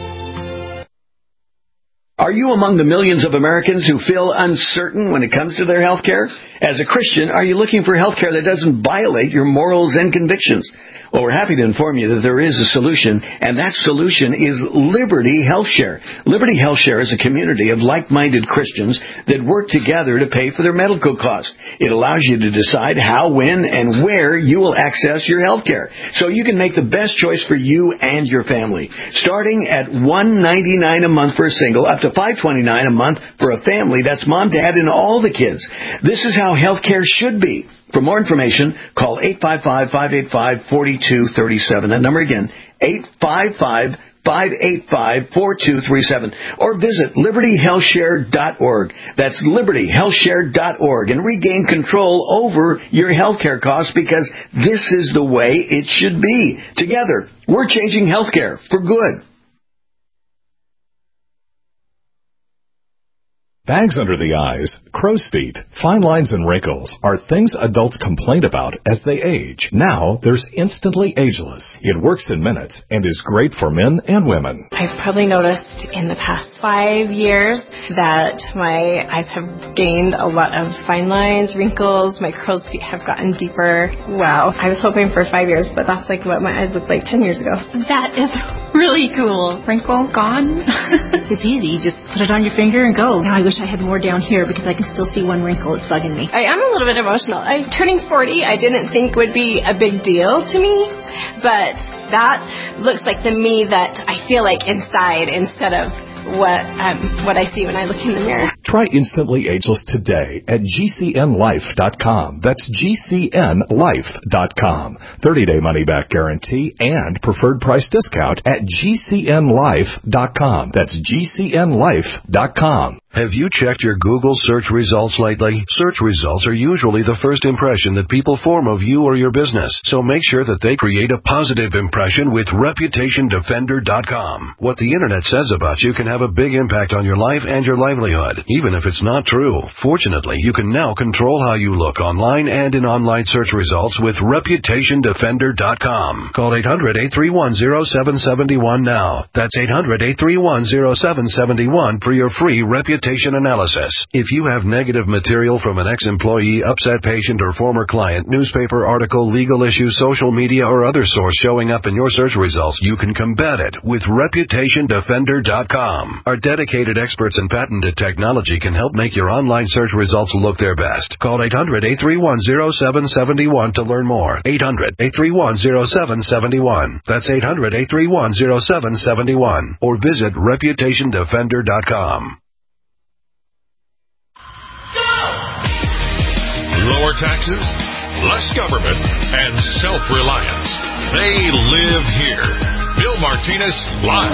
Are you among the millions of Americans who feel uncertain when it comes to their health care? As a Christian, are you looking for health care that doesn't violate your morals and convictions? Well, we're happy to inform you that there is a solution, and that solution is Liberty HealthShare. Liberty HealthShare is a community of like-minded Christians that work together to pay for their medical costs. It allows you to decide how, when, and where you will access your health care, so you can make the best choice for you and your family. Starting at $199 a month for a single, up to $529 a month for a family. That's mom, dad, and all the kids. This is how health care should be. For more information, call 855-585-4237. That number again, 855-585-4237. Or visit libertyhealthshare.org. That's libertyhealthshare.org. And regain control over your healthcare costs, because this is the way it should be. Together, we're changing healthcare for good. Bags under the eyes, crow's feet, fine lines and wrinkles are things adults complain about as they age. Now, there's Instantly Ageless. It works in minutes and is great for men and women. I've probably noticed in the past 5 years that my eyes have gained a lot of fine lines, wrinkles, my crow's feet have gotten deeper. Wow. I was hoping for 5 years, but that's like what my eyes looked like 10 years ago. That is really cool. Wrinkle gone. It's easy. You just put it on your finger and go. Now I wish I had more down here because I can still see one wrinkle. It's bugging me. I am a little bit emotional. Turning 40, I didn't think would be a big deal to me, but that looks like the me that I feel like inside instead of what I see when I look in the mirror. Try Instantly Ageless today at GCNLife.com. That's GCNLife.com. 30-day money-back guarantee and preferred price discount at GCNLife.com. That's GCNLife.com. Have you checked your Google search results lately? Search results are usually the first impression that people form of you or your business, so make sure that they create a positive impression with ReputationDefender.com. What the Internet says about you can have a big impact on your life and your livelihood, even if it's not true. Fortunately, you can now control how you look online and in online search results with ReputationDefender.com. Call 800-831-0771 now. That's 800-831-0771 for your free reputation analysis. If you have negative material from an ex-employee, upset patient, or former client, newspaper article, legal issue, social media, or other source showing up in your search results, you can combat it with ReputationDefender.com. Our dedicated experts in patented technology can help make your online search results look their best. Call 800-831-0771 to learn more. 800-831-0771. That's 800-831-0771. Or visit ReputationDefender.com. Lower taxes, less government, and self-reliance. They live here. Bill Martinez Live.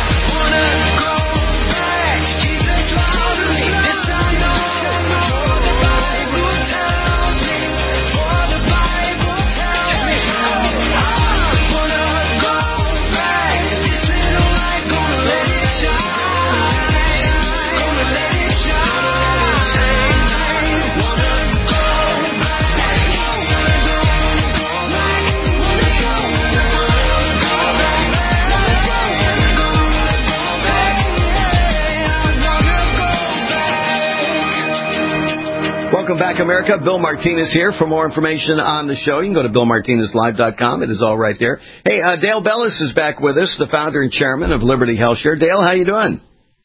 Welcome back, America. Bill Martinez here. For more information on the show, you can go to BillMartinezLive.com. It is all right there. Hey, Dale Bellis is back with us, the founder and chairman of Liberty HealthShare. Dale, how you doing?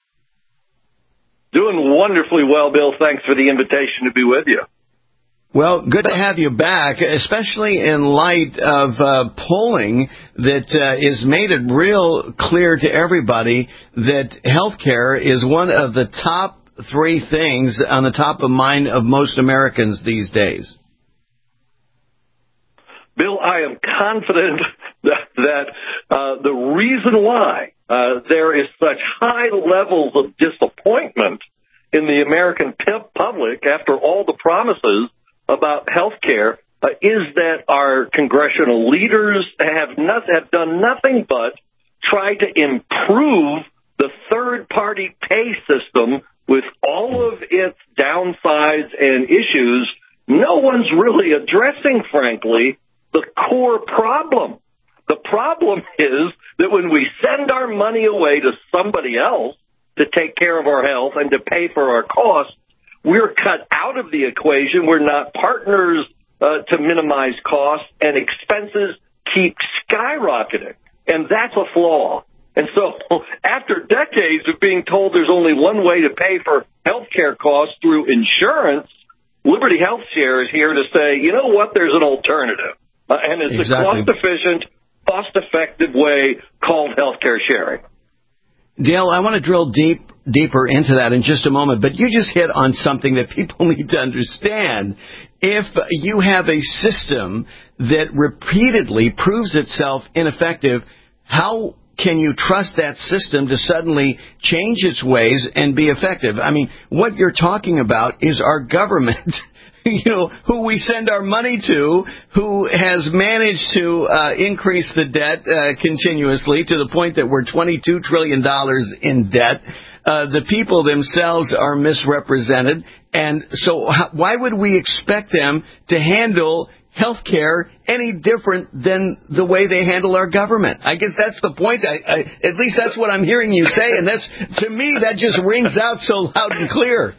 Doing wonderfully well, Bill. Thanks for the invitation to be with you. Well, good to have you back, especially in light of polling that has made it real clear to everybody that healthcare is one of the top 3 things on the top of mind of most Americans these days. Bill, I am confident that the reason why there is such high levels of disappointment in the American public after all the promises about health care is that our congressional leaders have done nothing but try to improve the third-party pay system with all of its downsides and issues. No one's really addressing, frankly, the core problem. The problem is that when we send our money away to somebody else to take care of our health and to pay for our costs, we're cut out of the equation. We're not partners to minimize costs, and expenses keep skyrocketing. And that's a flaw. And so after decades of being told there's only one way to pay for health care costs through insurance, Liberty HealthShare is here to say, you know what, there's an alternative. And it's a cost-efficient, cost-effective way called healthcare sharing. Dale, I want to drill deeper into that in just a moment, but you just hit on something that people need to understand. If you have a system that repeatedly proves itself ineffective, how can you trust that system to suddenly change its ways and be effective? I mean, what you're talking about is our government, who we send our money to, who has managed to increase the debt continuously to the point that we're $22 trillion in debt. the people themselves are misrepresented. And so why would we expect them to handle health care any different than the way they handle our government? I guess that's the point. At least that's what I'm hearing you say. And that's, to me, that just rings out so loud and clear.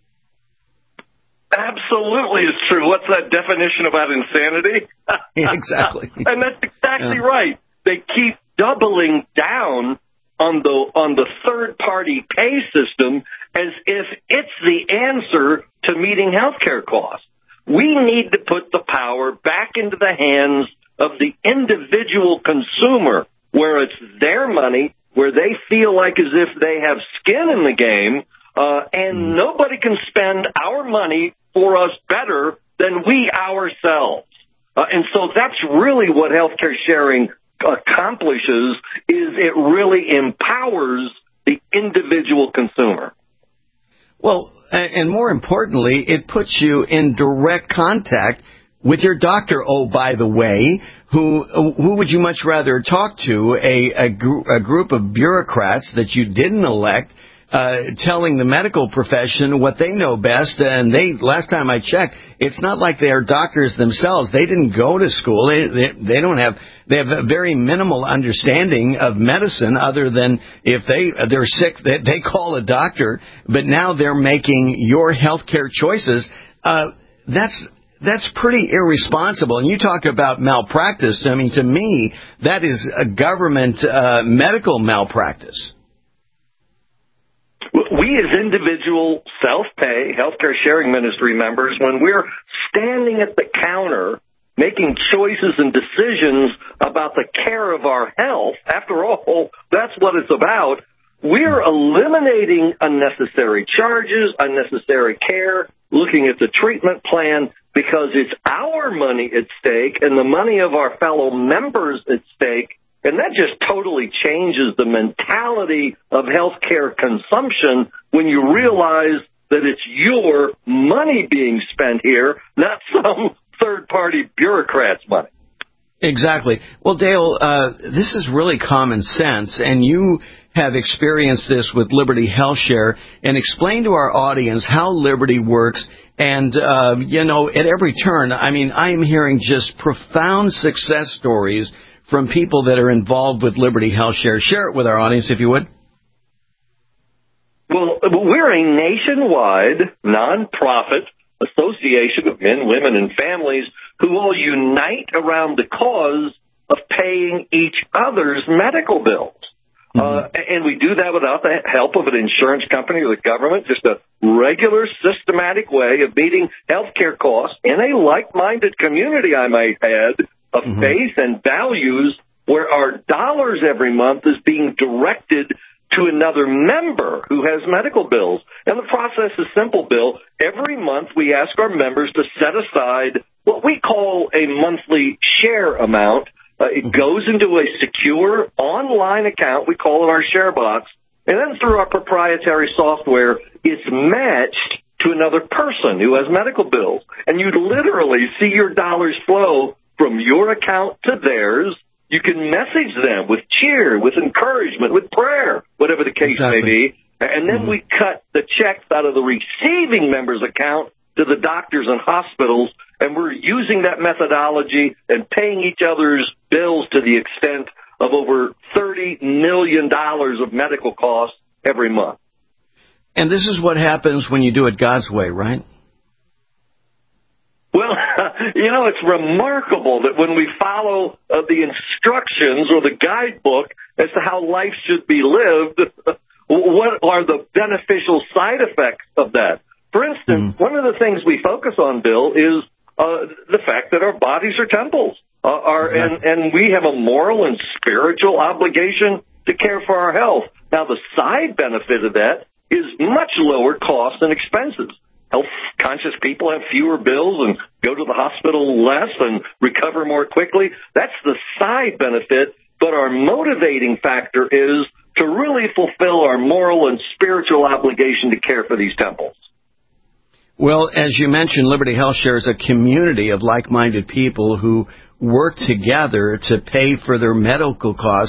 Absolutely, it's true. What's that definition about insanity? Exactly. And that's exactly right. They keep doubling down on the third-party pay system as if it's the answer to meeting healthcare costs. We need to put the power back into the hands of the individual consumer, where it's their money, where they feel like as if they have skin in the game, and nobody can spend our money for us better than we ourselves. And so that's really what healthcare sharing accomplishes, is it really empowers the individual consumer. Well, and more importantly, it puts you in direct contact with your doctor. Oh, by the way, who would you much rather talk to? A group of bureaucrats that you didn't elect, telling the medical profession what they know best. And last time I checked, it's not like they are doctors themselves. They didn't go to school. They have a very minimal understanding of medicine, other than if they're sick, they call a doctor. But now they're making your healthcare choices. That's pretty irresponsible. And you talk about malpractice. I mean, to me, that is a government medical malpractice. We as individual self-pay healthcare sharing ministry members, when we're standing at the counter making choices and decisions about the care of our health, after all, that's what it's about, we're eliminating unnecessary charges, unnecessary care, looking at the treatment plan, because it's our money at stake and the money of our fellow members at stake. And that just totally changes the mentality of healthcare consumption when you realize that it's your money being spent here, not some third-party bureaucrat's money. Exactly. Well, Dale, this is really common sense, and you have experienced this with Liberty Health Share. And explain to our audience how Liberty works. And, at every turn, I mean, I'm hearing just profound success stories from people that are involved with Liberty Health Share. Share it with our audience, if you would. Well, we're a nationwide nonprofit association of men, women, and families who all unite around the cause of paying each other's medical bills. And we do that without the help of an insurance company or the government, just a regular, systematic way of meeting healthcare costs in a like-minded community, I might add, of faith and values, where our dollars every month is being directed to another member who has medical bills. And the process is simple, Bill. Every month we ask our members to set aside what we call a monthly share amount. It goes into a secure online account. We call it our share box. And then through our proprietary software, it's matched to another person who has medical bills. And you literally see your dollars flow from your account to theirs. You can message them with cheer, with encouragement, with prayer, whatever the case may be. And then we cut the checks out of the receiving member's account to the doctors and hospitals, and we're using that methodology and paying each other's bills to the extent of over $30 million of medical costs every month. And this is what happens when you do it God's way, right? Well, it's remarkable that when we follow the instructions or the guidebook as to how life should be lived, what are the beneficial side effects of that? For instance, one of the things we focus on, Bill, is the fact that our bodies are temples, and we have a moral and spiritual obligation to care for our health. Now, the side benefit of that is much lower costs and expenses. Health-conscious people have fewer bills and go to the hospital less and recover more quickly. That's the side benefit, but our motivating factor is to really fulfill our moral and spiritual obligation to care for these temples. Well, as you mentioned, Liberty Health Share is a community of like-minded people who work together to pay for their medical costs.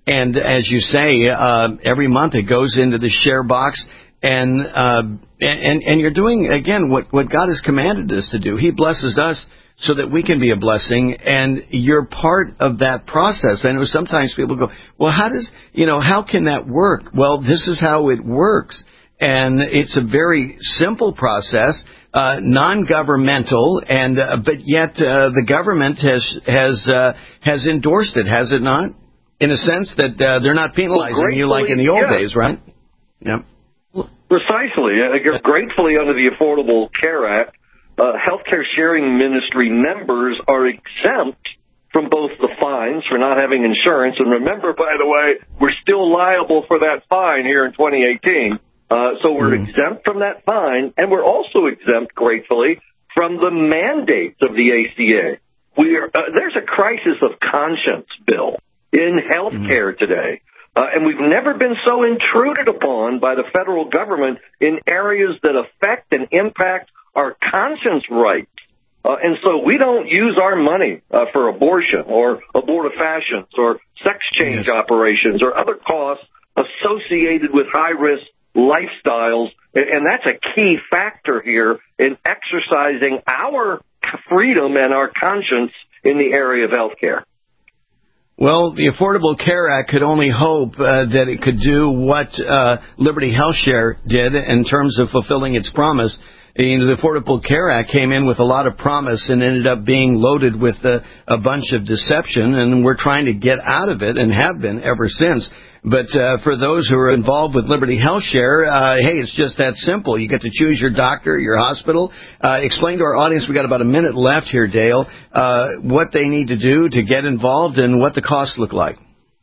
And as you say, every month it goes into the share box. And you're doing, again, what God has commanded us to do. He blesses us so that we can be a blessing, and you're part of that process. I know sometimes people go, well, how can that work? Well, this is how it works. And it's a very simple process, non-governmental, and but yet the government has endorsed it, has it not? In a sense that they're not penalizing you like in the old days, right? Yep. Precisely. Gratefully, under the Affordable Care Act, healthcare sharing ministry members are exempt from both the fines for not having insurance, and remember, by the way, we're still liable for that fine here in 2018. So we're exempt from that fine, and we're also exempt, gratefully, from the mandates of the ACA. There's a crisis of conscience, Bill, in healthcare today. And we've never been so intruded upon by the federal government in areas that affect and impact our conscience rights. And so we don't use our money for abortion or abortifacients or sex change operations or other costs associated with high-risk lifestyles. And that's a key factor here in exercising our freedom and our conscience in the area of health care. Well, the Affordable Care Act could only hope that it could do what Liberty HealthShare did in terms of fulfilling its promise. The Affordable Care Act came in with a lot of promise and ended up being loaded with a bunch of deception, and we're trying to get out of it and have been ever since. But for those who are involved with Liberty HealthShare, hey, it's just that simple. You get to choose your doctor, your hospital. Explain to our audience, we got about a minute left here, Dale, what they need to do to get involved and what the costs look like.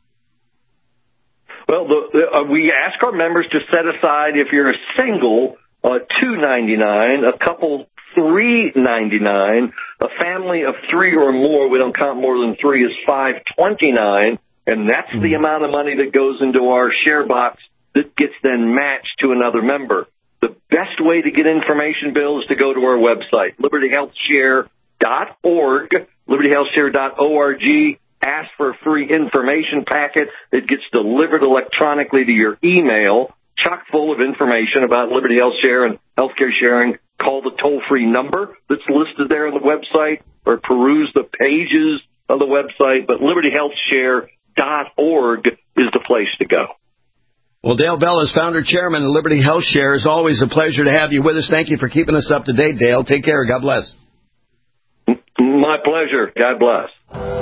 Well, we ask our members to set aside, if you're a single, $2.99, a couple $3.99, a family of three or more, we don't count more than three, is $5.29, and that's the amount of money that goes into our share box that gets then matched to another member. The best way to get information, Bill, is to go to our website, libertyhealthshare.org, libertyhealthshare.org. Ask for a free information packet. It gets delivered electronically to your email, chock full of information about Liberty HealthShare and healthcare sharing. Call the toll-free number that's listed there on the website or peruse the pages of the website. But libertyhealthshare.org is the place to go. Well, Dale Bell is founder, chairman of Liberty HealthShare. It's always a pleasure to have you with us. Thank you for keeping us up to date, Dale. Take care. God bless. My pleasure. God bless.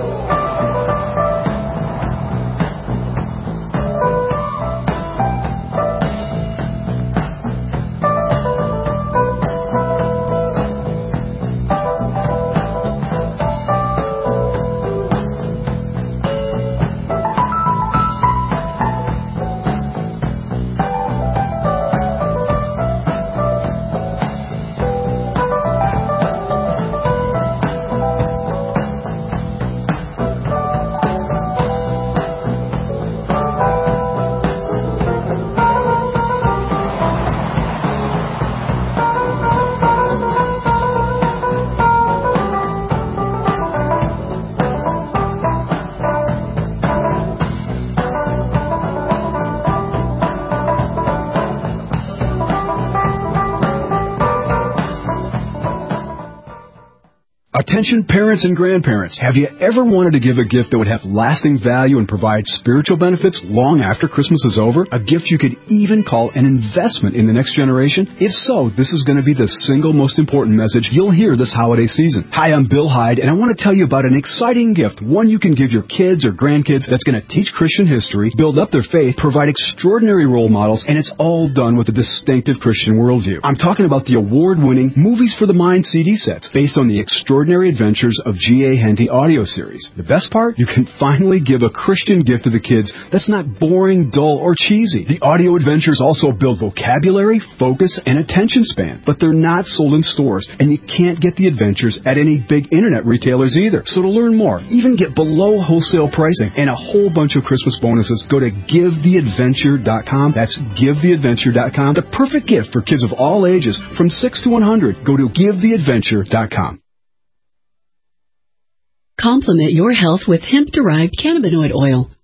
Attention parents and grandparents, have you ever wanted to give a gift that would have lasting value and provide spiritual benefits long after Christmas is over? A gift you could even call an investment in the next generation? If so, this is going to be the single most important message you'll hear this holiday season. Hi, I'm Bill Hyde, and I want to tell you about an exciting gift, one you can give your kids or grandkids that's going to teach Christian history, build up their faith, provide extraordinary role models, and it's all done with a distinctive Christian worldview. I'm talking about the award-winning Movies for the Mind CD sets, based on the extraordinary adventures of G.A. Henty audio series. The best part? You can finally give a Christian gift to the kids that's not boring, dull, or cheesy. The audio adventures also build vocabulary, focus, and attention span, but they're not sold in stores, and you can't get the adventures at any big internet retailers either. So to learn more, even get below wholesale pricing and a whole bunch of Christmas bonuses, go to GiveTheAdventure.com. That's GiveTheAdventure.com. The perfect gift for kids of all ages, from 6 to 100. Go to GiveTheAdventure.com. Complement your health with hemp-derived cannabinoid oil.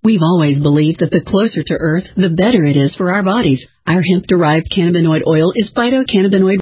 We've always believed that the closer to Earth, the better it is for our bodies. Our hemp-derived cannabinoid oil is phytocannabinoid